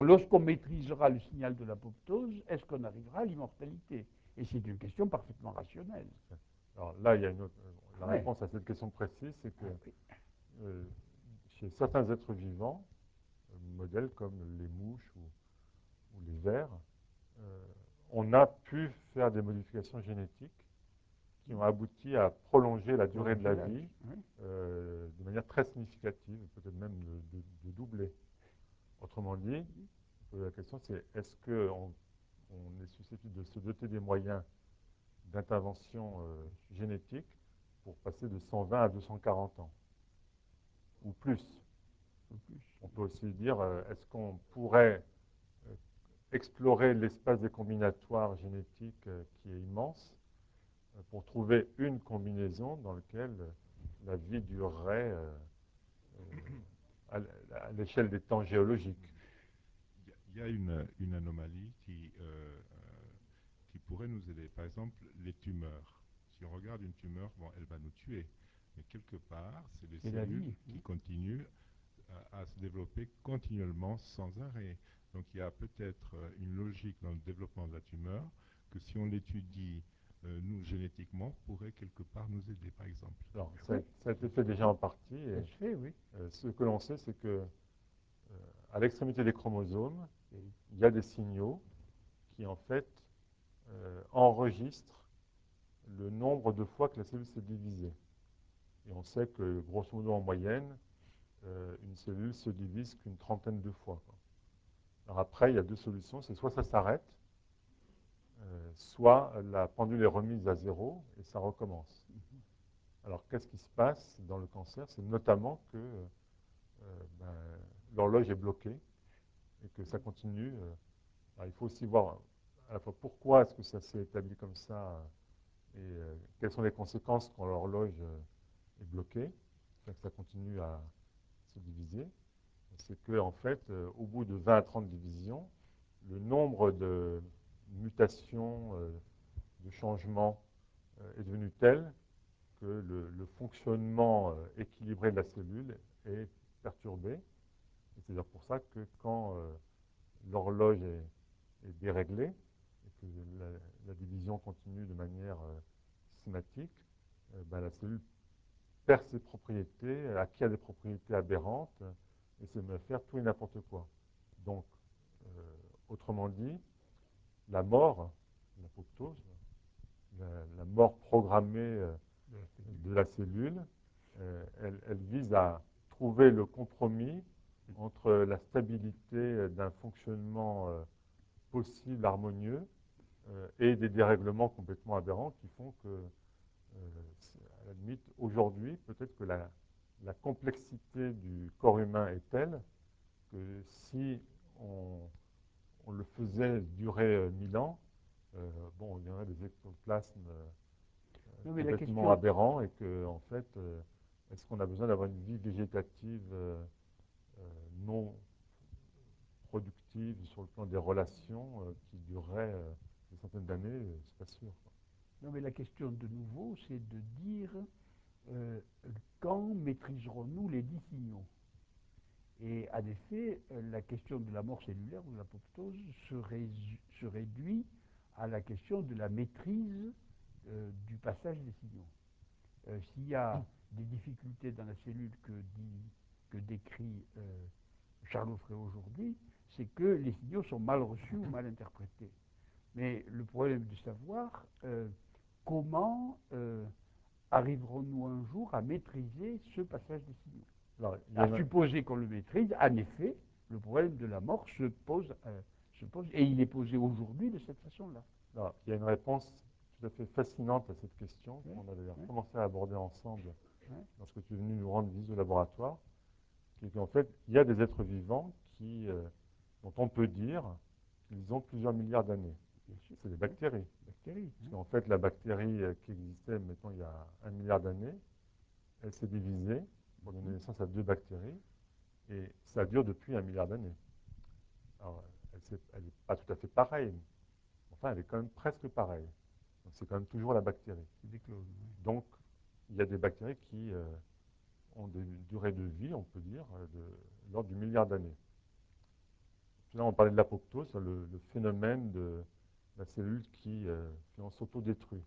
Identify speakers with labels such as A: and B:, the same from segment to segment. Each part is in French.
A: lorsqu'on maîtrisera le signal de l'apoptose, est-ce qu'on arrivera à l'immortalité? Et c'est une question parfaitement rationnelle.
B: Alors là, il y a une autre, la
A: Ouais.
B: réponse à cette question précise, c'est que
A: Oui.
B: euh, chez certains êtres vivants, modèles comme les mouches ou les vers, euh, on a pu faire des modifications génétiques qui ont abouti à prolonger la durée de la vie
A: Oui.
B: de manière très significative, peut-être même de doubler. Autrement dit, la question c'est est-ce qu'on on est susceptible de se doter des moyens d'intervention génétique pour passer de 120 à 240 ans ou plus. On peut aussi dire est-ce qu'on pourrait explorer l'espace des combinatoires génétiques qui est immense pour trouver une combinaison dans laquelle la vie durerait à l'échelle des temps géologiques.
C: Il y a une anomalie qui pourrait nous aider. Par exemple, les tumeurs. Si on regarde une tumeur, bon, elle va nous tuer. Mais quelque part, c'est des
A: C'est la
C: cellules
A: vie.
C: qui continuent à se développer continuellement sans arrêt. Donc il y a peut-être une logique dans le développement de la tumeur que si on l'étudie, nous, génétiquement, pourrait quelque part nous aider, par exemple.
B: Alors, ça a été fait déjà en partie.
A: Ça
B: Et,
A: se fait, oui.
B: ce que l'on sait, c'est que à l'extrémité des chromosomes, il y a des signaux qui, en fait, enregistrent le nombre de fois que la cellule s'est divisée. Et on sait que, grosso modo, en moyenne, une cellule se divise qu'une trentaine de fois, quoi. Alors après, il y a deux solutions. C'est soit ça s'arrête, soit la pendule est remise à zéro et ça recommence. Alors qu'est-ce qui se passe dans le cancer? C'est notamment que ben, l'horloge est bloquée et que ça continue. Alors, il faut aussi voir à la fois pourquoi est-ce que ça s'est établi comme ça et quelles sont les conséquences quand l'horloge est bloquée, que ça continue à se diviser. C'est que en fait, au bout de 20 à 30 divisions, le nombre de mutations, de changements est devenu tel que le fonctionnement équilibré de la cellule est perturbé. Et c'est d'ailleurs pour ça que quand l'horloge est déréglée et que la division continue de manière systématique, ben, la cellule perd ses propriétés, acquiert des propriétés aberrantes et se met à faire tout et n'importe quoi. Donc, autrement dit, la mort, l'apoptose, la mort programmée de la cellule, elle vise à trouver le compromis entre la stabilité d'un fonctionnement possible, harmonieux, et des dérèglements complètement aberrants qui font que, à la limite, aujourd'hui, peut-être que la complexité du corps humain est telle que si on, on le faisait durer 1000 ans, bon, il y aurait des ectoplasmes
A: Non, mais la
B: complètement
A: question,
B: aberrants et que, en fait, est-ce qu'on a besoin d'avoir une vie végétative non productive sur le plan des relations qui durerait des centaines d'années? C'est pas sûr, quoi.
A: non, mais la question de nouveau, c'est de dire euh, quand maîtriserons-nous les 10 signaux? Et en effet, la question de la mort cellulaire ou de l'apoptose se réduit à la question de la maîtrise du passage des signaux. S'il y a des difficultés dans la cellule que décrit Charles Offray aujourd'hui, c'est que les signaux sont mal reçus ou mal interprétés. Mais le problème de savoir comment arriverons-nous un jour à maîtriser ce passage des signaux.
B: Alors,
A: À supposer qu'on le maîtrise, en effet, le problème de la mort se pose et il est posé aujourd'hui de cette façon-là.
B: alors, il y a une réponse tout à fait fascinante à cette question
A: Oui,
B: qu'on avait
A: oui,
B: commencé à aborder ensemble
A: oui.
B: lorsque tu es venu nous rendre visite au laboratoire, qui est qu'en fait, il y a des êtres vivants dont on peut dire qu'ils ont plusieurs milliards d'années. C'est des bactéries.
A: Bactéries.
B: Parce qu'en fait, la bactérie qui existait, mettons, il y a 1 milliard d'années, elle s'est divisée pour donner naissance à deux bactéries, et ça dure depuis 1 milliard d'années. Alors, elle n'est pas tout à fait pareille, enfin, elle est quand même presque pareille. Donc, c'est quand même toujours la bactérie.
A: C'est des clones. Oui.
B: Donc, il y a des bactéries qui ont des durées de vie, on peut dire, de l'ordre du milliard d'années. là, on parlait de l'apoptose, le phénomène de la cellule qui finalement s'autodétruit.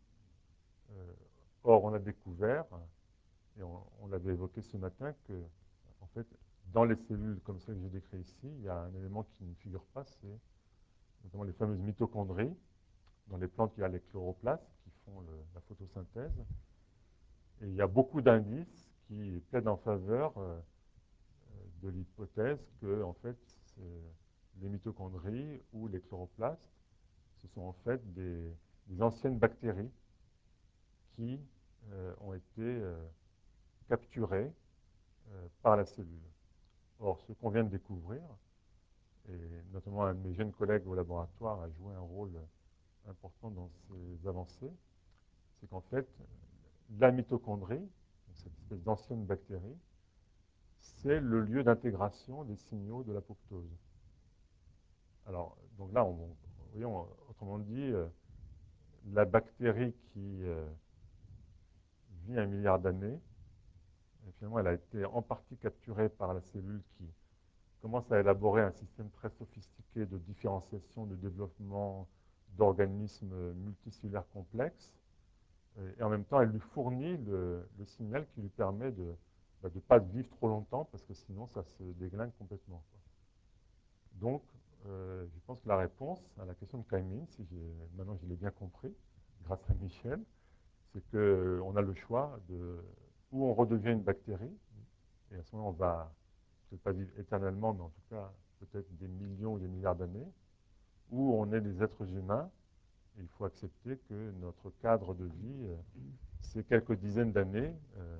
B: Or, on a découvert, et on l'avait évoqué ce matin, que en fait, dans les cellules comme celles que j'ai décrites ici, il y a un élément qui ne figure pas, c'est notamment les fameuses mitochondries. Dans les plantes, il y a les chloroplastes qui font la photosynthèse. Et il y a beaucoup d'indices qui plaident en faveur de l'hypothèse que, en fait, les mitochondries ou les chloroplastes, ce sont en fait des anciennes bactéries qui ont été capturées par la cellule. Or, ce qu'on vient de découvrir, et notamment un de mes jeunes collègues au laboratoire a joué un rôle important dans ces avancées, c'est qu'en fait, la mitochondrie, cette espèce d'ancienne bactérie, c'est le lieu d'intégration des signaux de l'apoptose. Alors, donc là, voyons, autrement dit, la bactérie qui vit 1 milliard d'années, finalement, elle a été en partie capturée par la cellule qui commence à élaborer un système très sophistiqué de différenciation, de développement d'organismes multicellulaires complexes. Et en même temps, elle lui fournit le signal qui lui permet de ne pas vivre trop longtemps, parce que sinon, ça se déglingue complètement. Donc, je pense que la réponse à la question de Kaiming, maintenant je l'ai bien compris, grâce à Michel, c'est qu'on a le choix de où on redevient une bactérie, et à ce moment on va peut-être pas vivre éternellement, mais en tout cas peut-être des millions ou des milliards d'années, où on est des êtres humains, et il faut accepter que notre cadre de vie, c'est quelques dizaines d'années.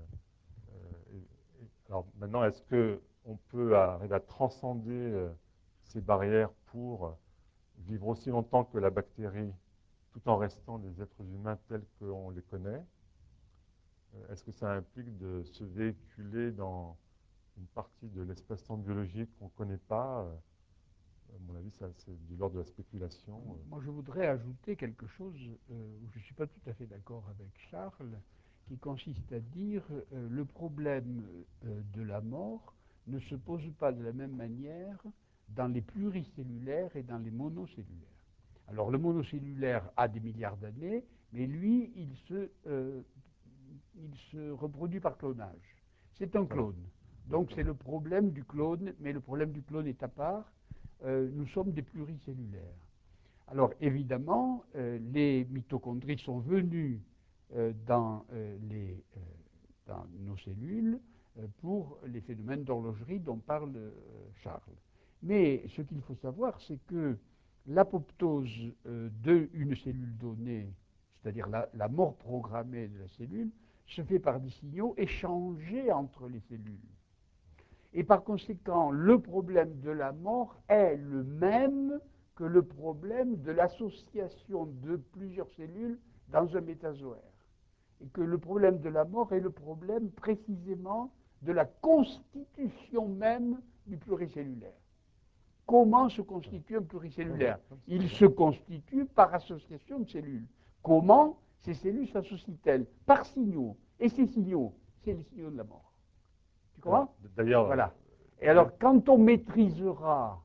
B: Alors maintenant, est-ce qu'on peut arriver à transcender ces barrières pour vivre aussi longtemps que la bactérie, tout en restant des êtres humains tels qu'on les connaît? Est-ce que ça implique de se véhiculer dans une partie de l'espace-temps biologique qu'on ne connaît pas? À mon avis, c'est de l'ordre de la spéculation.
A: Moi, je voudrais ajouter quelque chose où je ne suis pas tout à fait d'accord avec Charles, qui consiste à dire le problème de la mort ne se pose pas de la même manière dans les pluricellulaires et dans les monocellulaires. Alors, le monocellulaire a des milliards d'années, mais lui, il se reproduit par clonage. C'est un clone. Donc, c'est le problème du clone, mais le problème du clone est à part. Nous sommes des pluricellulaires. Alors évidemment, les mitochondries sont venues dans nos cellules pour les phénomènes d'horlogerie dont parle Charles. Mais ce qu'il faut savoir, c'est que l'apoptose d'une cellule donnée, c'est-à-dire la mort programmée de la cellule, se fait par des signaux échangés entre les cellules. Et par conséquent, le problème de la mort est le même que le problème de l'association de plusieurs cellules dans un métazoaire. Et que le problème de la mort est le problème précisément de la constitution même du pluricellulaire. Comment se constitue un pluricellulaire? Il se constitue par association de cellules. Comment ces cellules s'associent-elles? Par signaux. Et ces signaux, c'est les signaux de la mort. Tu comprends?
B: D'ailleurs,
A: voilà. Et alors, quand on maîtrisera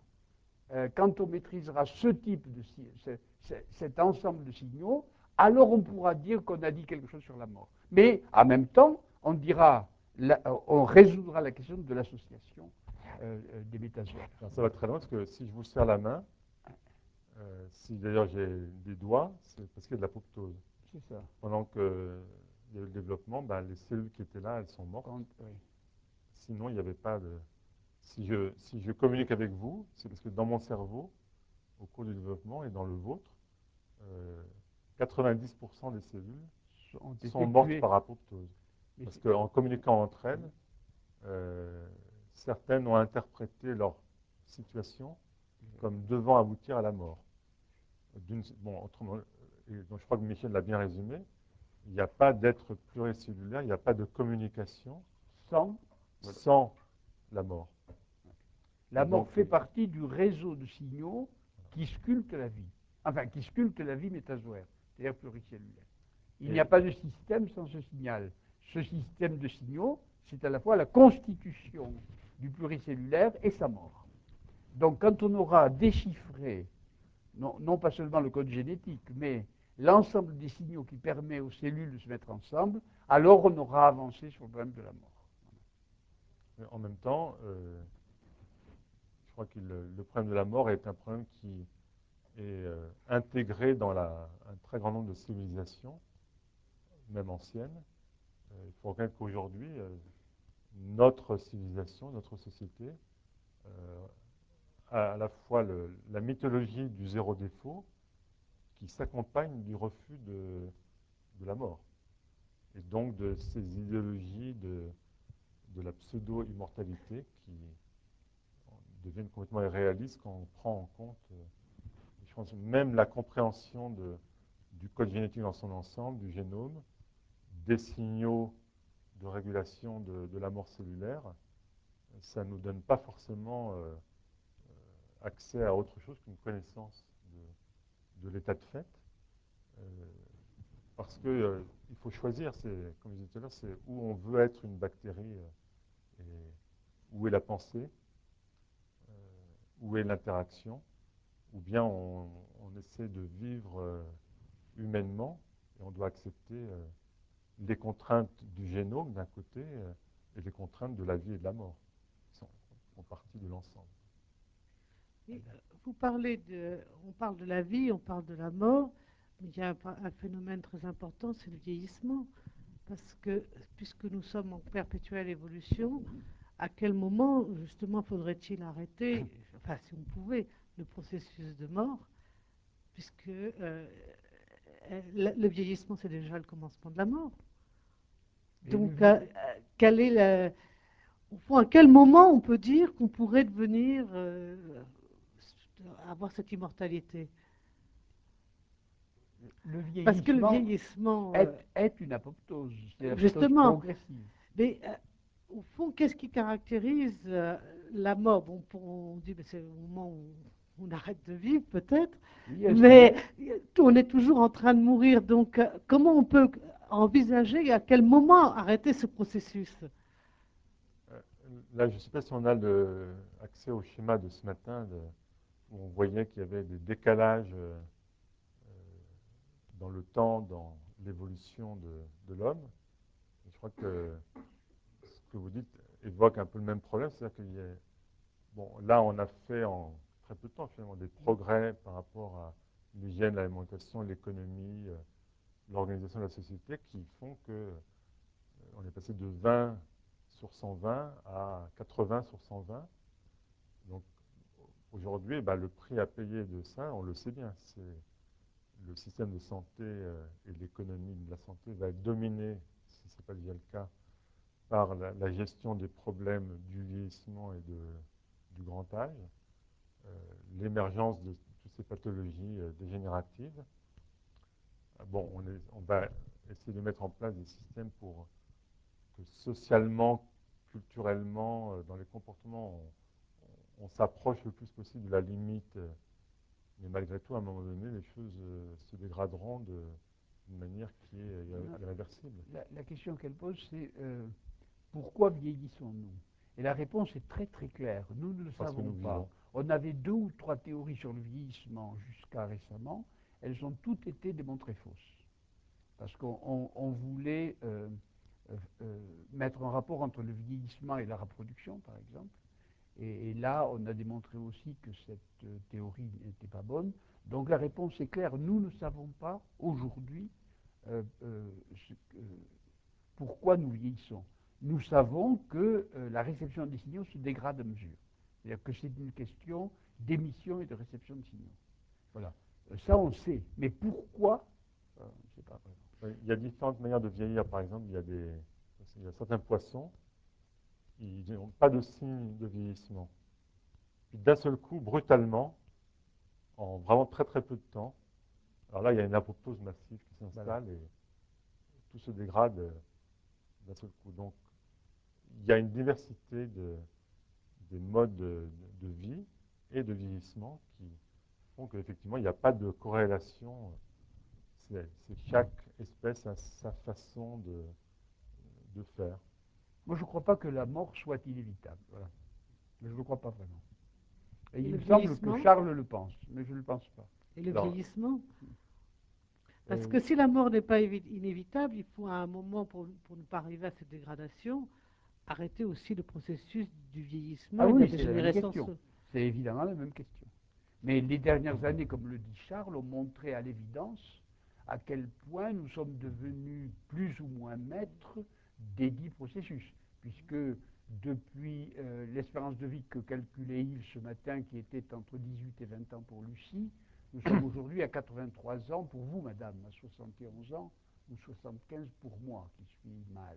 A: ce type de cet ensemble de signaux, alors on pourra dire qu'on a dit quelque chose sur la mort. Mais en même temps, on résoudra la question de l'association des métazoaires.
B: Ça va très loin, parce que si je vous serre la main, si d'ailleurs j'ai des doigts, c'est parce qu'il y a de l'apoptose.
A: C'est ça.
B: Pendant qu'il y a eu le développement, les cellules qui étaient là, elles sont mortes.
A: Oui.
B: Sinon, il n'y avait pas de... Si je communique avec vous, c'est parce que dans mon cerveau, au cours du développement et dans le vôtre, 90% des cellules sont mortes par apoptose. Parce qu'en communiquant entre elles, certaines ont interprété leur situation comme devant aboutir à la mort. Autrement, donc je crois que Michel l'a bien résumé, il n'y a pas d'être pluricellulaire, il n'y a pas de communication sans la mort.
A: La mort fait partie du réseau de signaux qui sculptent la vie. Enfin, qui sculptent la vie métazoaire, c'est-à-dire pluricellulaire. Il n'y a pas de système sans ce signal. Ce système de signaux, c'est à la fois la constitution du pluricellulaire et sa mort. Donc quand on aura déchiffré, non pas seulement le code génétique, mais l'ensemble des signaux qui permet aux cellules de se mettre ensemble, alors on aura avancé sur le problème de la mort.
B: Mais en même temps, je crois que le problème de la mort est un problème qui est intégré dans un très grand nombre de civilisations, même anciennes. Il faut reconnaître qu'aujourd'hui, notre civilisation, notre société, a à la fois la mythologie du zéro défaut qui s'accompagne du refus de la mort. Et donc de ces idéologies de la pseudo-immortalité qui deviennent complètement irréalistes quand on prend en compte, je pense, même la compréhension du code génétique dans son ensemble, du génome, des signaux de régulation de la mort cellulaire. Ça ne nous donne pas forcément accès à autre chose qu'une connaissance de l'état de fait. Parce qu'il il faut choisir, comme je disais tout à l'heure, c'est où on veut être une bactérie et où est la pensée, où est l'interaction, ou bien on essaie de vivre humainement et on doit accepter les contraintes du génome d'un côté et les contraintes de la vie et de la mort, qui font partie de l'ensemble.
D: Et, vous parlez on parle de la vie, on parle de la mort, mais il y a un phénomène très important, c'est le vieillissement. Parce que, puisque nous sommes en perpétuelle évolution, à quel moment, justement, faudrait-il arrêter, enfin, si on pouvait, le processus de mort, puisque le vieillissement, c'est déjà le commencement de la mort. Donc, quel est au fond, à quel moment on peut dire qu'on pourrait devenir, avoir cette immortalité? Parce que le vieillissement
A: est une apoptose, c'est une
D: justement,
A: progressive.
D: Mais au fond, qu'est-ce qui caractérise la mort? Bon, on dit que c'est le moment où on arrête de vivre, peut-être,
A: Oui,
D: mais on est toujours en train de mourir. Donc, comment on peut envisager à quel moment arrêter ce processus?
B: Là, je ne sais pas si on a accès au schéma de ce matin où on voyait qu'il y avait des décalages dans le temps, dans l'évolution de l'homme. Je crois que ce que vous dites évoque un peu le même problème, c'est-à-dire qu'il y a, bon, là, on a fait en très peu de temps finalement des progrès par rapport à l'hygiène, l'alimentation, l'économie, l'organisation de la société qui font que on est passé de 20 sur 120 à 80 sur 120. Donc aujourd'hui, le prix à payer de ça, on le sait bien, c'est le système de santé et l'économie de la santé va être dominé, si ce n'est pas déjà le cas, par la gestion des problèmes du vieillissement et du grand âge, l'émergence de toutes ces pathologies dégénératives. Bon, on va essayer de mettre en place des systèmes pour que socialement, culturellement, dans les comportements, on s'approche le plus possible de la limite. Mais malgré tout, à un moment donné, les choses se dégraderont d'une manière qui est irréversible.
A: La question qu'elle pose, c'est pourquoi vieillissons-nous? Et la réponse est très très claire. Nous ne le savons pas. On avait 2 ou 3 théories sur le vieillissement jusqu'à récemment. Elles ont toutes été démontrées fausses. Parce qu'on voulait mettre un rapport entre le vieillissement et la reproduction, par exemple. Et là, on a démontré aussi que cette théorie n'était pas bonne. Donc la réponse est claire. Nous ne savons pas aujourd'hui pourquoi nous vieillissons. Nous savons que la réception des signaux se dégrade à mesure. C'est-à-dire que c'est une question d'émission et de réception de signaux. Voilà. Ça, on sait. Mais pourquoi on ne sait pas.
B: Il y a différentes manières de vieillir. Par exemple, il y a certains poissons, ils n'ont pas de signe de vieillissement. Puis d'un seul coup, brutalement, en vraiment très très peu de temps, alors là, il y a une apoptose massive qui s'installe et tout se dégrade d'un seul coup. Donc, il y a une diversité des modes de vie et de vieillissement qui font qu'effectivement, il n'y a pas de corrélation. C'est chaque espèce a sa façon de faire.
A: Moi, je ne crois pas que la mort soit inévitable. Voilà. Mais je ne le crois pas vraiment. Et
D: Et
A: il
D: le
A: me semble que
D: vieillissement?
A: Charles le pense, mais je ne le pense pas.
D: Et le
B: Alors,
D: vieillissement? Parce
A: Euh,
D: que si la mort n'est pas inévitable, il faut à un moment, pour ne pas arriver à cette dégradation, arrêter aussi le processus du vieillissement
A: ah
D: et de la
A: oui, c'est la même
D: dégénérescence.
A: question. C'est évidemment la même question. Mais les dernières années, comme le dit Charles, ont montré à l'évidence à quel point nous sommes devenus plus ou moins maîtres des dits processus, puisque depuis l'espérance de vie que calculait Yves ce matin, qui était entre 18 et 20 ans pour Lucie, nous sommes aujourd'hui à 83 ans pour vous, madame, à 71 ans, ou 75 pour moi, qui suis mâle.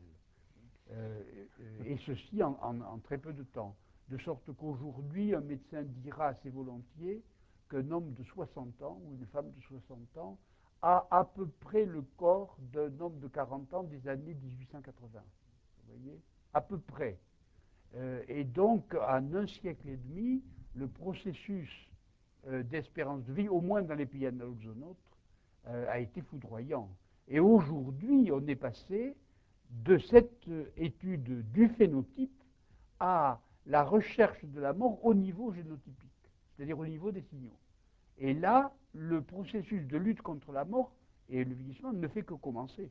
A: Et ceci en très peu de temps. De sorte qu'aujourd'hui, un médecin dira assez volontiers qu'un homme de 60 ans ou une femme de 60 ans a à peu près le corps d'un homme de 40 ans des années 1880. Vous voyez? À peu près. Et donc, en un siècle et demi, le processus d'espérance de vie, au moins dans les pays analogues aux nôtres, a été foudroyant. Et aujourd'hui, on est passé de cette étude du phénotype à la recherche de la mort au niveau génotypique, c'est-à-dire au niveau des signaux. Et là, le processus de lutte contre la mort et le vieillissement ne fait que commencer.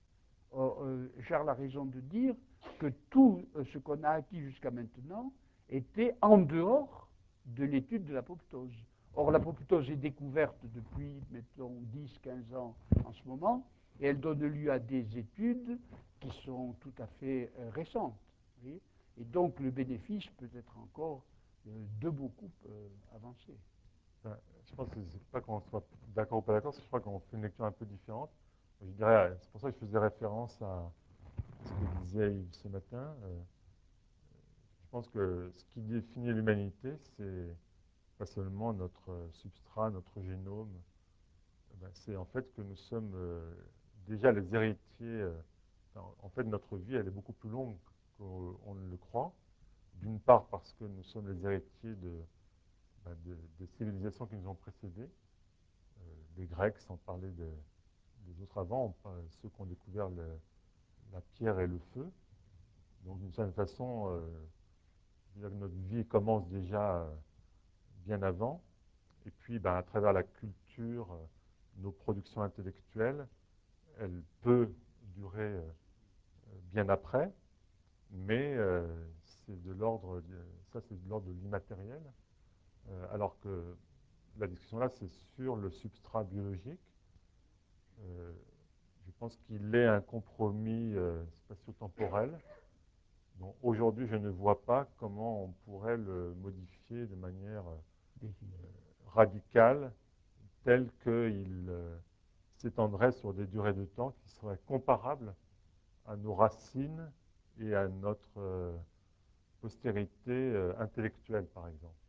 A: Charles a raison de dire que tout ce qu'on a acquis jusqu'à maintenant était en dehors de l'étude de l'apoptose. Or, l'apoptose est découverte depuis, mettons, 10-15 ans en ce moment, et elle donne lieu à des études qui sont tout à fait récentes. Oui, et donc, le bénéfice peut être encore de beaucoup avancé.
B: je pense que c'est pas qu'on soit d'accord ou pas d'accord, je crois qu'on fait une lecture un peu différente. Je dirais, c'est pour ça que je faisais référence à ce que disait Yves ce matin. Je pense que ce qui définit l'humanité, c'est pas seulement notre substrat, notre génome, c'est en fait que nous sommes déjà les héritiers. En fait, notre vie, elle est beaucoup plus longue qu'on ne le croit. D'une part parce que nous sommes les héritiers des civilisations qui nous ont précédés, les Grecs, sans parler des autres avant, ceux qui ont découvert la pierre et le feu. Donc, d'une certaine façon, notre vie commence déjà bien avant. Et puis, à travers la culture, nos productions intellectuelles, elle peut durer bien après, mais c'est de l'ordre, ça c'est de l'ordre de l'immatériel, alors que la discussion là, c'est sur le substrat biologique. Je pense qu'il est un compromis spatio-temporel. Donc aujourd'hui, je ne vois pas comment on pourrait le modifier de manière radicale, telle qu'il s'étendrait sur des durées de temps qui seraient comparables à nos racines et à notre postérité intellectuelle, par exemple.